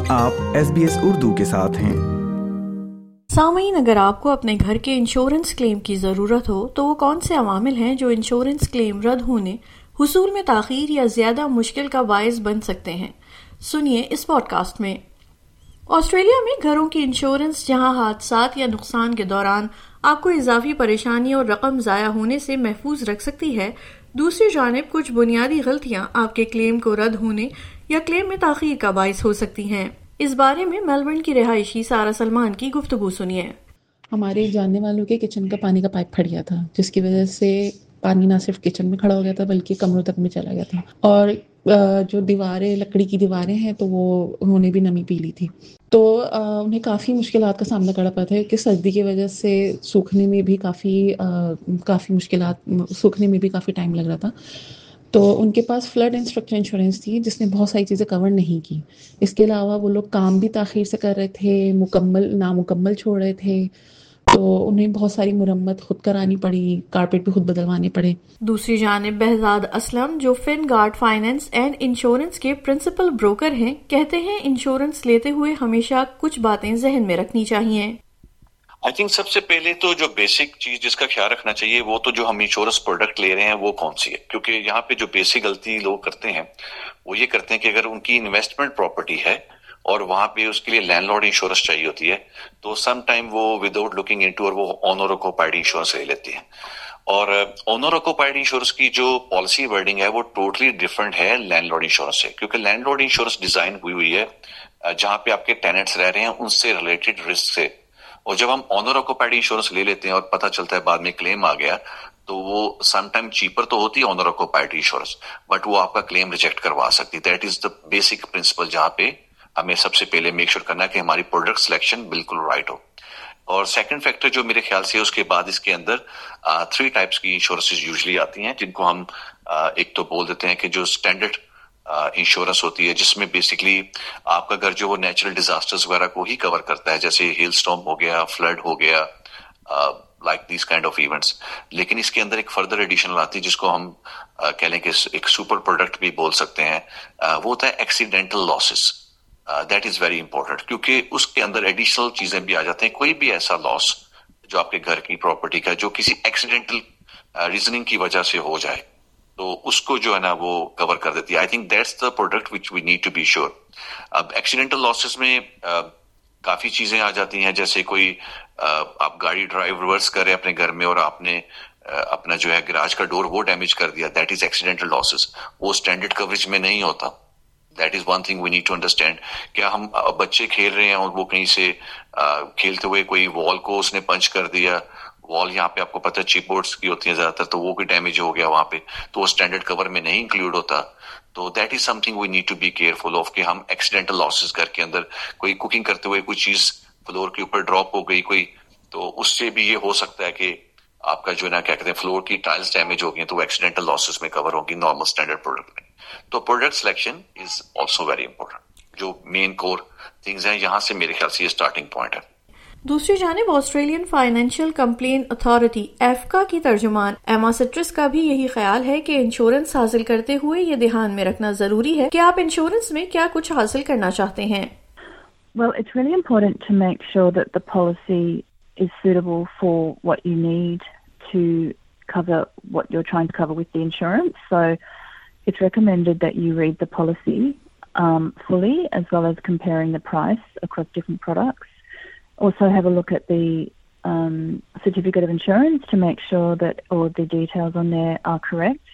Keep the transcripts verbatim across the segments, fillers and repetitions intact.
آپ S B S Urdu کے ساتھ ہیں۔ سامعین، اگر آپ کو اپنے گھر کے انشورنس کلیم کی ضرورت ہو تو وہ کون سے عوامل ہیں جو انشورنس کلیم رد ہونے، حصول میں تاخیر یا زیادہ مشکل کا باعث بن سکتے ہیں؟ سنیے اس پوڈ کاسٹ میں۔ آسٹریلیا میں گھروں کی انشورنس جہاں حادثات یا نقصان کے دوران آپ کو اضافی پریشانی اور رقم ضائع ہونے سے محفوظ رکھ سکتی ہے، دوسری جانب کچھ بنیادی غلطیاں آپ کے کلیم کو رد ہونے یا کلیم میں تاخیر کا باعث ہو سکتی ہیں۔ اس بارے میں میلبرن کی رہائشی سارہ سلمان کی گفتگو سنیے۔ ہمارے جاننے والوں کے کچن کا پانی کا پائپ پھٹ گیا تھا، جس کی وجہ سے پانی نہ صرف کچن میں کھڑا ہو گیا تھا بلکہ کمروں تک میں چلا گیا تھا، اور جو دیواریں لکڑی کی دیواریں ہیں تو وہ انہوں نے بھی نمی پی لی تھی، تو انہیں کافی مشکلات کا سامنا کرنا پڑا تھا کہ سردی کی وجہ سے سوکھنے میں بھی کافی کافی مشکلات سوکھنے میں بھی کافی ٹائم لگ رہا تھا۔ تو ان کے پاس فلڈ انفراسٹرکچر انشورنس تھی جس نے بہت ساری چیزیں کور نہیں کی۔ اس کے علاوہ وہ لوگ کام بھی تاخیر سے کر رہے تھے، مکمل نامکمل چھوڑ رہے تھے، تو انہیں بہت ساری مرمت خود کرانی پڑی، کارپیٹ بھی خود بدلوانے پڑے۔ دوسری جانب بہزاد اسلم، جو FinGuard finance and insurance کے پرنسپل بروکر ہیں، کہتے ہیں انشورنس لیتے ہوئے ہمیشہ کچھ باتیں ذہن میں رکھنی چاہیے۔ آئی تھنک سب سے پہلے تو جو بیسک چیز جس کا خیال رکھنا چاہیے وہ تو جو ہم انشورنس پروڈکٹ لے رہے ہیں وہ کون سی ہے، کیونکہ یہاں پہ جو بیسک غلطی لوگ کرتے ہیں وہ یہ کرتے ہیں کہ اگر ان کی انویسٹمنٹ پراپرٹی ہے اور وہاں پہ اس کے لیے لینڈ لارڈ انشورنس چاہیے ہوتی ہے تو سم ٹائم وہ وداؤٹ لوکنگ انٹو اور وہ اونر آکوپائڈ انشورنس لے لیتے ہیں، اور اونر آکوپائڈ انشورنس کی جو پالیسی ورڈنگ ہے وہ ٹوٹلی ڈفرنٹ ہے لینڈ لارڈ انشورنس سے، کیونکہ لینڈ لارڈ انشورنس ڈیزائن ہوئی ہوئی ہے جہاں پہ آپ کے ٹیننٹس رہ رہے ہیں ان سے ریلیٹڈ رسک سے، اور جب ہم اونر آکوپائڈ انشورنس لے لیتے ہیں اور پتہ چلتا ہے بعد میں کلیم آ گیا تو وہ سم ٹائم چیپر تو ہوتی ہے اونر آکوپائڈ انشورنس، بٹ وہ آپ کا کلیم ریجیکٹ کروا سکتی۔ That is the basic principle جہاں پہ ہمیں سب سے پہلے میک شیور کرنا ہے کہ ہماری پروڈکٹ سلیکشن بالکل رائٹ ہو۔ اور سیکنڈ فیکٹر جو میرے خیال سے اس کے بعد اس کے اندر تھری ٹائپس کی انشورنسز یوزلی آتی ہیں، جن کو ہم ایک تو بول دیتے ہیں کہ جو اسٹینڈرڈ انشورنس ہوتی ہے جس میں بیسکلی آپ کا گھر جو وہ نیچرل ڈیزاسٹرز وغیرہ کو ہی کور کرتا ہے، جیسے ہیل اسٹارم ہو گیا، فلڈ ہو گیا، like these kind of events, لیکن اس کے اندر ایک فردر ایڈیشنل آتی ہے جس کو ہم کہہ لیں کہ ایک سپر پروڈکٹ بھی بول سکتے ہیں، وہ ہوتا ہے accidental losses. That is very important, کیونکہ اس کے اندر ایڈیشنل چیزیں بھی آ جاتے ہیں، کوئی بھی ایسا لاس جو آپ کے گھر کی پراپرٹی کا جو کسی ایکسیڈینٹل ریزننگ کی وجہ سے ہو جائے تو اس کو جو ہے نا وہ کور کر دیتی ہے۔ I think that's the product which we need to be sure. اب ایکسیڈینٹل لاسز میں کافی چیزیں آ جاتی ہیں، جیسے کوئی آپ گاڑی ڈرائیو ریورس کر رہے ہیں اپنے گھر میں اور آپ نے اپنا جو ہے گراج کا ڈور وہ ڈیمیج کر دیا، دیٹ از ایکسیڈینٹل لاسز، وہ اسٹینڈرڈ کوریج میں نہیں ہوتا۔ That is one thing we need to understand. کیا ہم بچے کھیل رہے ہیں اور وہ کہیں سے کھیلتے ہوئے کوئی وال کو اس نے پنچ کر دیا، وال یہاں پہ آپ کو پتہ ہے چیپ بورڈس کی ہوتی ہیں زیادہ تر، تو وہ کوئی ڈیمیج ہو گیا وہاں پہ تو وہ اسٹینڈرڈ کور میں نہیں انکلوڈ ہوتا، تو that is something we need to be careful of کہ ہم ایکسیڈینٹل لاسز گھر کے اندر کوئی کوکنگ کرتے ہوئے کوئی چیز فلور کے اوپر ڈراپ ہو گئی کوئی، تو اس سے بھی یہ ہو سکتا ہے کہ آپ کا جو ہے نا کیا کہتے ہیں فلور کی ٹائلز ڈیمیج ہو گئی تو وہ ایکسیڈینٹل لاسز میں کور ہوگی نارمل اسٹینڈرڈ پروڈکٹ میں۔ تو product selection is also very important, جو مین کور تھنگز ہیں یہاں سے میرے خیال سے یہ اسٹارٹنگ پوائنٹ ہے۔ دوسری جانب Australian financial complaint authority AFCA کی ترجمان ایما سٹرس کا بھی یہی خیال ہے کہ انشورنس حاصل کرتے ہوئے یہ دھیان میں رکھنا ضروری ہے کہ آپ انشورنس میں کیا کچھ حاصل کرنا چاہتے ہیں۔ Well, it's really important to make sure that the policy is suitable for what you need to cover what you're trying to cover with the insurance. So it's recommended that you read the policy um, fully, as well as comparing the price across different products. Also have a look at the um, certificate of insurance to make sure that all the details on there are correct.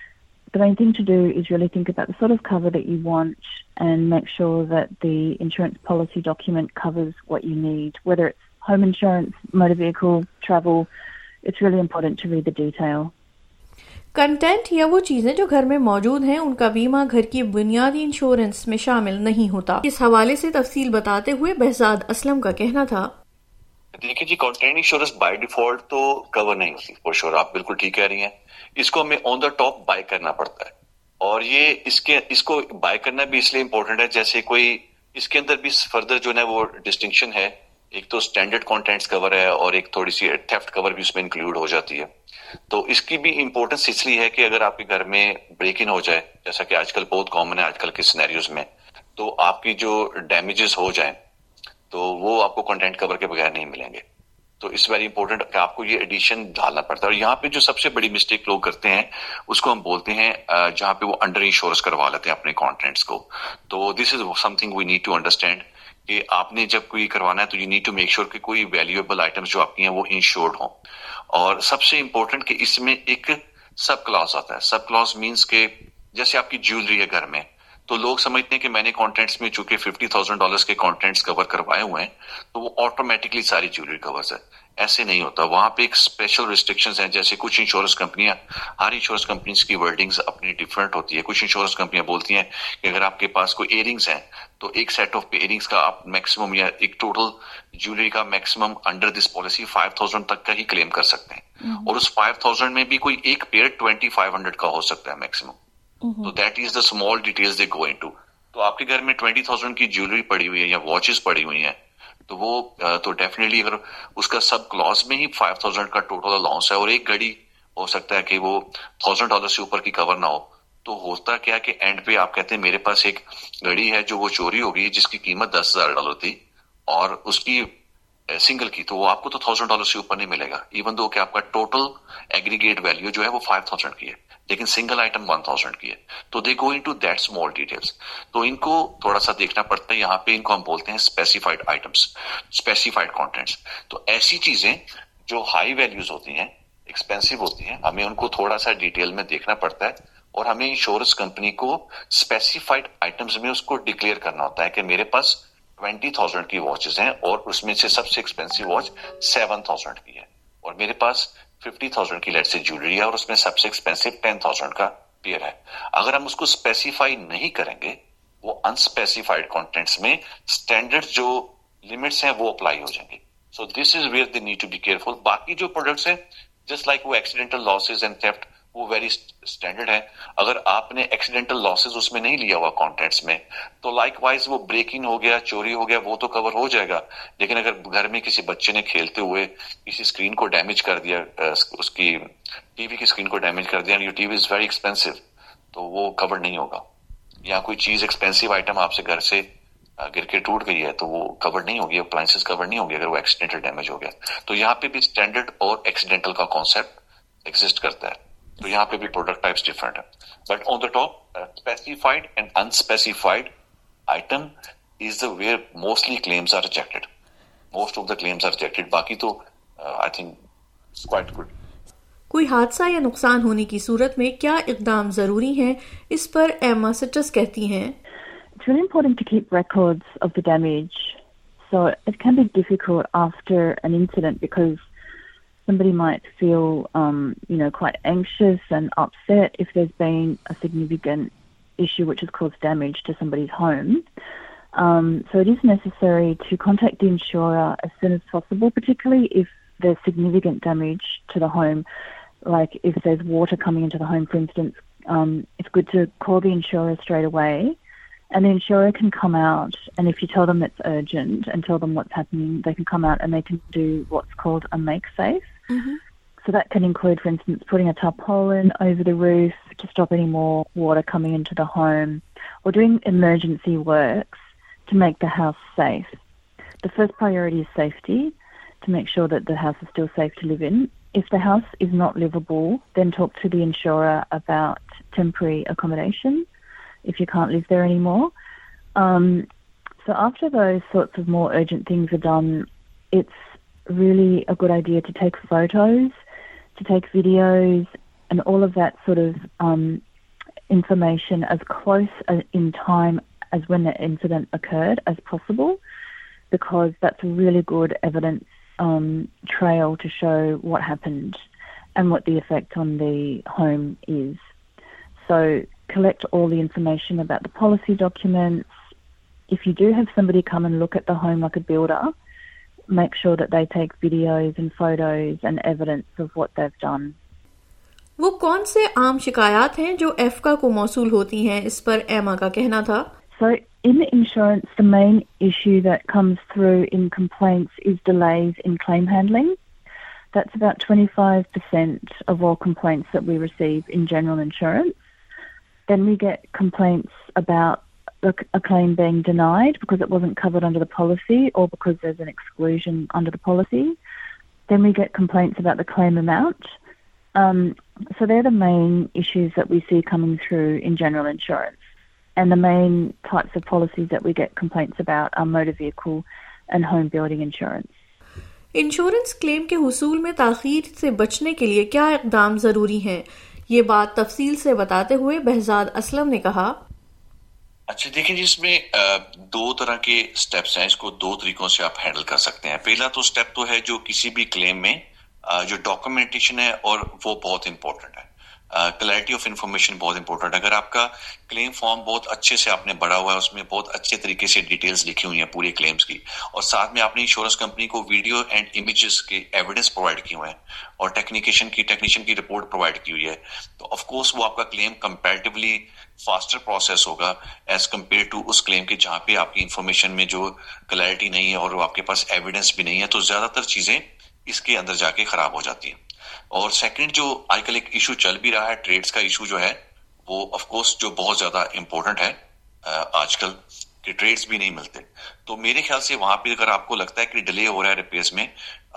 The main thing to do is really think about the sort of cover that you want and make sure that the insurance policy document covers what you need, whether it's home insurance, motor vehicle, travel. It's really important to read the detail. Content یا وہ چیزیں جو گھر میں موجود ہیں ان کا بیمہ گھر کی بنیادی انشورنس میں شامل نہیں ہوتا۔ اس حوالے سے تفصیل بتاتے ہوئے بہزاد اسلم کا کہنا تھا، دیکھیں جی کنٹینٹ انشورنس بائی ڈیفالٹ تو کور نہیں ہوتی، فور شور آپ بالکل ٹھیک کہہ رہی ہیں، اس کو ہمیں آن دا ٹاپ بائی کرنا پڑتا ہے، اور یہ اس کے اس کو بائی کرنا بھی اس لیے امپورٹنٹ ہے جیسے کوئی اس کے اندر بھی فردر جو ہے وہ ڈسٹنکشن ہے، ایک تو اسٹینڈرڈ کانٹینٹس کور ہے اور ایک تھوڑی سی تھیفٹ کور بھی اس میں انکلوڈ ہو جاتی ہے۔ تو اس کی بھی امپورٹنس اس لیے ہے کہ اگر آپ کے گھر میں بریک ان ہو جائے، جیسا کہ آج کل بہت کامن ہے آج کل کے سینیریوز میں، तो आपकी जो डैमेजेस हो जाएं तो वो आपको कंटेंट कवर के बगैर नहीं मिलेंगे. तो इट्स वेरी इंपॉर्टेंट कि आपको ये एडिशन डालना पड़ता है. और यहाँ पे जो सबसे बड़ी मिस्टेक लोग करते हैं उसको हम बोलते हैं जहाँ पे वो अंडर इंश्योरेंस करवा लेते हैं अपने कंटेंट्स को. तो this is something we need to understand कि आपने जब कोई करवाना है तो you need to make sure कि कोई वैल्यूएबल आइटम्स जो आपकी हैं वो इंश्योर्ड हों. और सबसे इंपॉर्टेंट कि इसमें एक सब क्लॉज आता है. सब क्लॉज मीन्स के जैसे आपकी ज्वेलरी है घर में, तो लोग समझते हैं कि मैंने कंटेंट्स में चूंकि फिफ्टी थाउजेंड डॉलर्स के कंटेंट्स कवर करवाए हुए हैं तो वो ऑटोमेटिकली सारी ज्वेलरी कवर्स है. ऐसे नहीं होता. वहां पे एक स्पेशल रिस्ट्रिक्शंस हैं. जैसे कुछ इंश्योरेंस कंपनियां, हर इंश्योरेंस कंपनीज की वर्डिंग्स अपनी डिफरेंट होती है. कुछ इंश्योरेंस कंपनियां बोलती हैं कि अगर आपके पास कोई इयरिंग्स हैं तो एक सेट ऑफ इयरिंग्स का आप मैक्सिमम या एक टोटल ज्वेलरी का maximum under this policy five thousand तक का ही क्लेम कर सकते हैं. mm-hmm. और उस फाइव थाउजेंड में भी कोई एक पेयर ट्वेंटी फाइव हंड्रेड का हो सकता है मैक्सिमम. mm-hmm. तो that is the small details they go into. तो आपके घर में ट्वेंटी थाउजेंड की ज्वेलरी पड़ी हुई है या वॉचेस पड़ी हुई हैं तो वो तो डेफिनेटली अगर उसका सब क्लॉज में ही फाइव थाउजेंड का टोटल अलाउंस है और एक घड़ी हो सकता है कि वो थाउजेंड डॉलर से ऊपर की कवर ना हो, तो होता क्या कि एंड पे आप कहते हैं मेरे पास एक घड़ी है जो वो चोरी हो गई जिसकी कीमत दस हजार डॉलर थी और उसकी सिंगल की, तो वो आपको तो थाउजेंड डॉलर से ऊपर नहीं मिलेगा इवन दो कि आपका टोटल एग्रीगेट वैल्यू जो है वो फाइव थाउजेंड की है लेकिन सिंगल आइटम वन थाउजेंड की है. तो they go into that small details. तो इनको थोड़ा सा देखना पड़ता है. यहाँ पे इनको हम बोलते हैं स्पेसिफाइड आइटम्स, स्पेसिफाइड कंटेंट्स. तो ऐसी चीजें जो हाई वैल्यूज होती हैं, एक्सपेंसिव होती हैं, हमें उनको थोड़ा सा डिटेल में देखना पड़ता है और हमें इंश्योरेंस कंपनी को स्पेसिफाइड आइटम्स में उसको डिक्लेयर करना होता है कि मेरे पास ट्वेंटी थाउजेंड की वॉचेस हैं और उसमें से सबसे एक्सपेंसिव वॉच सेवन थाउजेंड की है और मेरे पास फिफ्टी थाउजेंड की लेट से ज्वेलरी है और उसमें सबसे एक्सपेंसिव टेन थाउजेंड का पेयर है. अगर हम उसको स्पेसिफाई नहीं करेंगे वो अनस्पेसिफाइड कंटेंट्स में स्टैंडर्ड जो लिमिट्स हैं वो अप्लाई हो जाएंगे. So this is where they need to be careful. बाकी जो प्रोडक्ट्स हैं जस्ट लाइक वो एक्सीडेंटल लॉसेज एंड थेफ्ट वो वेरी स्टैंडर्ड है. अगर आपने एक्सीडेंटल लॉसेज उसमें नहीं लिया हुआ कंटेंट्स में तो लाइकवाइज वो ब्रेकिंग हो गया, चोरी हो गया, वो तो कवर हो जाएगा. लेकिन अगर घर में किसी बच्चे ने खेलते हुए किसी स्क्रीन को डैमेज कर दिया, उसकी टीवी की स्क्रीन को डैमेज कर दिया, your TV is very expensive, तो वो कवर नहीं होगा. या कोई चीज एक्सपेंसिव आइटम आपसे घर से गिर के टूट गई है तो वो कवर नहीं होगी, अप्लायंसेस कवर नहीं होगी अगर वो एक्सीडेंटल डैमेज हो गया. तो यहाँ पे भी स्टैंडर्ड और एक्सीडेंटल का कॉन्सेप्ट एग्जिस्ट करता है. तो यहाँ पे भी प्रोडक्ट टाइप्स डिफरेंट है. But on the top specified and unspecified item is the where mostly claims are rejected. Most of the claims are rejected. बाकी तो I think it's quite good. कोई हादसा या नुकसान होने की सूरत में क्या इकदाम जरूरी हैं, इस पर एमा सिट्रस कहती हैं. It's really important to keep records of the damage. So it can be difficult after an incident because somebody might feel, um, you know, quite anxious and upset if there's been a significant issue which has caused damage to somebody's home. Um, so it is necessary to contact the insurer as soon as possible, particularly if there's significant damage to the home, like if there's water coming into the home, for instance. Um, it's good to call the insurer straight away. And the insurer can come out, and if you tell them it's urgent and tell them what's happening, they can come out and they can do what's called a make safe. Mm-hmm. So that can include, for instance, putting a tarpaulin over the roof to stop any more water coming into the home, or doing emergency works to make the house safe. The first priority is safety, to make sure that the house is still safe to live in. If the house is not livable, then talk to the insurer about temporary accommodation if you can't live there anymore. Um, so after those sorts of more urgent things are done, it's really a good idea to take photos, to take videos, and all of that sort of um, information as close as in time as when the incident occurred as possible, because that's a really good evidence um, trail to show what happened and what the effect on the home is. So collect all the information about the policy documents. If you do have somebody come and look at the home like a builder, make sure that they take videos and photos and evidence of what they've done. वो कौन से आम शिकायत हैं जो एफका को मौसूल होती हैं, इस पर एमा का कहना था. So in insurance, the main issue that comes through in complaints is delays in claim handling. That's about twenty-five percent of all complaints that we receive in general insurance. Then we get complaints about a, a claim being denied because it wasn't covered under the policy or because there's an exclusion under the policy. Then we get complaints about the claim amount. Um, so they're the main issues that we see coming through in general insurance. And the main types of policies that we get complaints about are motor vehicle and home building insurance. Insurance claim کے حصول میں تاخیر سے بچنے کے لیے کیا اقدام ضروری ہیں؟ یہ بات تفصیل سے بتاتے ہوئے بہزاد اسلم نے کہا. اچھا دیکھیں جی، اس میں دو طرح کے سٹیپس ہیں، اس کو دو طریقوں سے آپ ہینڈل کر سکتے ہیں. پہلا تو سٹیپ تو ہے جو کسی بھی کلیم میں جو ڈاکومنٹیشن ہے اور وہ بہت امپورٹنٹ ہے. کلیئرٹی آف انفارمیشن بہت امپورٹنٹ ہے. اگر آپ کا کلیم فارم بہت اچھے سے آپ نے بڑھا ہوا ہے، اس میں بہت اچھے طریقے سے ڈیٹیلز لکھی ہوئی ہیں پورے کلیمز کی، اور ساتھ میں آپ نے انشورنس کمپنی کو ویڈیو اینڈ امیجز کے ایویڈنس پرووائڈ کیے ہوئے ہیں اور ٹیکنیشین کی ٹیکنیشین کی رپورٹ پرووائڈ کی ہوئی ہے، تو آف کورس وہ آپ کا کلیم کمپیریٹیولی فاسٹر پروسیس ہوگا ایز کمپیئر ٹو اس کلیم کے جہاں پہ آپ کی انفارمیشن میں جو کلیئرٹی نہیں ہے اور آپ کے پاس ایویڈنس بھی نہیں ہے، تو زیادہ تر چیزیں اس کے اندر جا کے خراب ہو جاتی ہیں. اور سیکنڈ جو آج کل ایک ایشو چل بھی رہا ہے، ٹریڈز کا ایشو جو ہے، وہ آف کورس جو بہت زیادہ امپورٹنٹ ہے آج کل کہ ٹریڈز بھی نہیں ملتے. تو میرے خیال سے وہاں پہ اگر آپ کو لگتا ہے کہ ڈیلے ہو رہا ہے ریپیئرز میں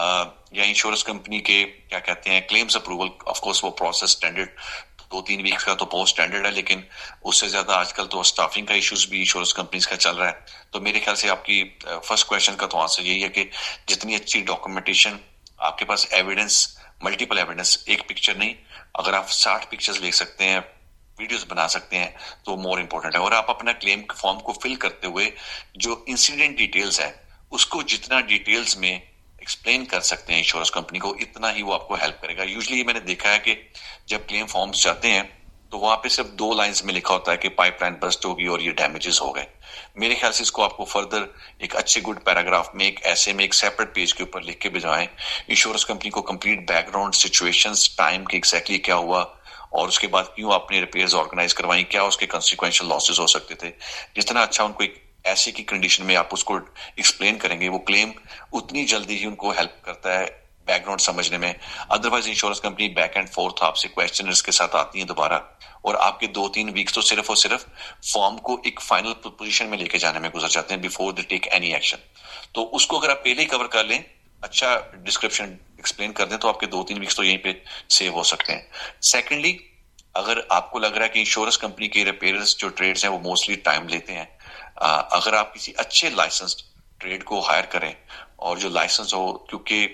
یا انشورنس کمپنی کے کیا کہتے ہیں کلیمز اپروول، آف کورس وہ پروسیس اسٹینڈرڈ دو تین ویکس کا تو بہت اسٹینڈرڈ ہے، لیکن اس سے زیادہ آج کل تو اسٹافنگ کا ایشوز بھی انشورنس کمپنیز کا چل رہا ہے. تو میرے خیال سے آپ کی فرسٹ کویشچن کا تو آنسر یہی ہے کہ جتنی اچھی ڈاکومنٹیشن آپ کے پاس، ایویڈنس، ملٹیپل ایویڈنس، ایک پکچر نہیں، اگر آپ ساٹھ پکچرز لے سکتے ہیں، ویڈیوز بنا سکتے ہیں، تو مور امپورٹنٹ ہے. اور آپ اپنا کلیم فارم کو فل کرتے ہوئے جو انسیڈنٹ ڈیٹیلز ہیں اس کو جتنا ڈیٹیلز میں ایکسپلین کر سکتے ہیں انشورنس کمپنی کو، اتنا ہی وہ آپ کو ہیلپ کرے گا. یوزلی میں نے دیکھا ہے کہ جب کلیم فارمز جاتے ہیں تو وہاں پہ صرف دو لائنز میں لکھا ہوتا ہے کہ پائپ لائن برسٹ ہوگی اور یہ ڈیمیجز ہو گئے. میرے خیال سے اس کو آپ کو فردر ایک اچھے گڈ پیراگراف میں ایک ایسے میں ایک سیپریٹ پیج کے اوپر لکھ کے بھیجوائیں، انشورنس کمپنی کو complete background situations, time کی ایگزیکٹلی کیا ہوا اور اس کے بعد کیوں آپ نے ریپیئرز آرگنائز کروائیں، کیا اس کے کنسیکوینشل لاسز ہو سکتے تھے. جتنا اچھا ان کو ایک ایسے کی کنڈیشن میں آپ اس کو ایکسپلین کریں گے، وہ کلیم اتنی جلدی ہی ان کو ہیلپ کرتا ہے بیک گراؤنڈ سمجھنے میں. Otherwise insurance company back and forth آپ سے کویسچنرز کے ساتھ آتی ہیں دوبارہ، اور آپ کے دو تین ویکس تو صرف اور صرف فارم کو ایک فائنل پوزیشن میں لے کے جانے میں گزر جاتے ہیں before they take any action. تو اس کو اگر آپ پہلے ہی کور کر لیں، اچھا ڈسکرپشن ایکسپلین کر دیں، تو آپ کے دو تین ویکس تو یہیں پہ سیو ہو سکتے ہیں. سیکنڈلی، اگر آپ کو لگ رہا ہے کہ انشورنس کمپنی کے ریپیئرز جو ٹریڈز ہیں وہ موسٹلی ٹائم لیتے ہیں، اگر آپ کسی اچھے لائسنسڈ ٹریڈ کو ہائر کریں اور جو لائسنس ہو، کیونکہ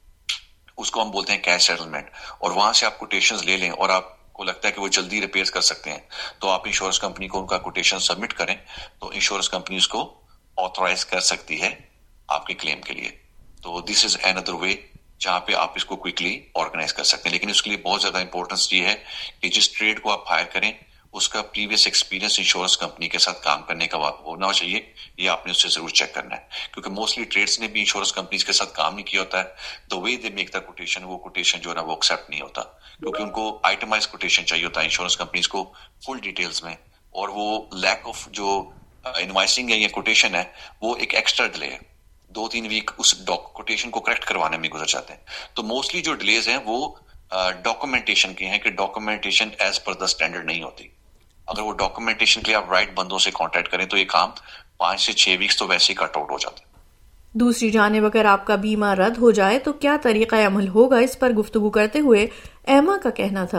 اس کو ہم بولتے ہیں کیش سیٹلمنٹ، اور وہاں سے آپ کوٹیشنز لے لیں اور آپ کو لگتا ہے کہ وہ جلدی ریپیئر کر سکتے ہیں، تو آپ انشورنس کمپنی کو ان کا کوٹیشن سبمٹ کریں، تو انشورنس کمپنی اس کو آتھورائز کر سکتی ہے آپ کے کلیم کے لیے. تو دس از این ادر وے جہاں پہ آپ اس کو کوئکلی آرگنائز کر سکتے ہیں. لیکن اس کے لیے بہت زیادہ امپورٹنس یہ ہے کہ جس ٹریڈ کو آپ ہائر کریں اس کا پریویس ایکسپیرینس انشورنس کمپنی کے ساتھ کام کرنے کا ہونا چاہیے. یہ آپ نے اس سے ضرور چیک کرنا ہے، کیونکہ موسٹلی ٹریڈس نے بھی انشورنس کمپنیز کے ساتھ کام نہیں کیا ہوتا ہے. The way they make the quotation, وہ کوٹیشن جو ہے نا وہ ایکسیپٹ نہیں ہوتا، کیونکہ ان کو آئٹمائز کوٹیشن چاہیے ہوتا ہے انشورنس کمپنیز کو فل ڈیٹیلز میں، اور وہ لیک آف جو انوائسنگ ہے یا کوٹیشن ہے وہ ایک ایکسٹرا ڈیلے ہے، دو تین ویک اس کوٹیشن کو کریکٹ کروانے میں گزر جاتے ہیں. تو موسٹلی جو ڈیلیز ہیں وہ ڈاکومنٹیشن کے ہیں کہ documentation as per the standard نہیں ہوتی. اگر وہ ڈاکومنٹیشن کے لیے آپ رائٹ بندوں سے کانٹیکٹ کریں تو یہ کام پانچ سے چھ ویکس تو ویسے ہی کٹ آؤٹ ہو جاتے ہیں. دوسری جانب اگر آپ کا بیمہ رد ہو جائے تو کیا طریقہ عمل ہوگا، اس پر گفتگو کرتے ہوئے ایما کا کہنا تھا.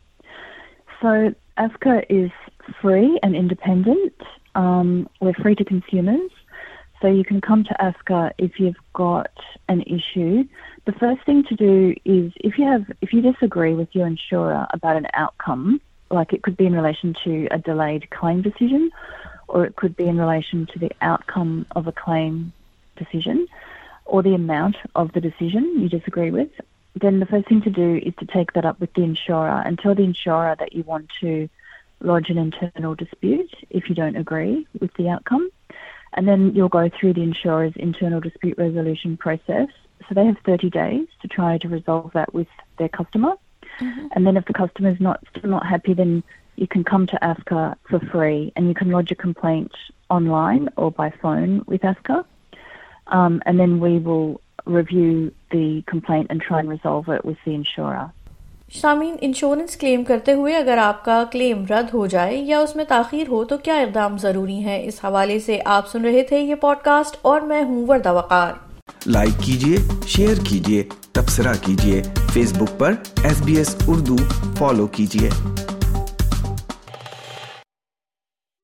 So A F C A is free and independent. Um, we're free to consumers. So you can come to A F C A if you've got an issue. The first thing to do is if you have, if you disagree with your insurer about an outcome, like it could be in relation to a delayed claim decision, or it could be in relation to the outcome of a claim decision, or the amount of the decision you disagree with, then the first thing to do is to take that up with the insurer and tell the insurer that you want to lodge an internal dispute if you don't agree with the outcome. And then you'll go through the insurer's internal dispute resolution process. So they have thirty days to try to resolve that with their customer. Mm-hmm. And then if the customer is not still not happy, then you can come to A F C A for free and you can lodge a complaint online or by phone with A F C A. Um, and then we will review the complaint and try and resolve it with the insurer. سامعین، insurance claim کرتے ہوئے اگر آپ کا کلیم رد ہو جائے یا اس میں تاخیر ہو تو کیا اقدام ضروری ہیں؟ اس حوالے سے آپ سن رہے تھے یہ پوڈ کاسٹ اور میں ہوں وردہ وقار۔ لائک کیجیے، شیئر کیجیے، تبصرہ کیجیے، فیس بک پر S B S Urdu follow کیجیے۔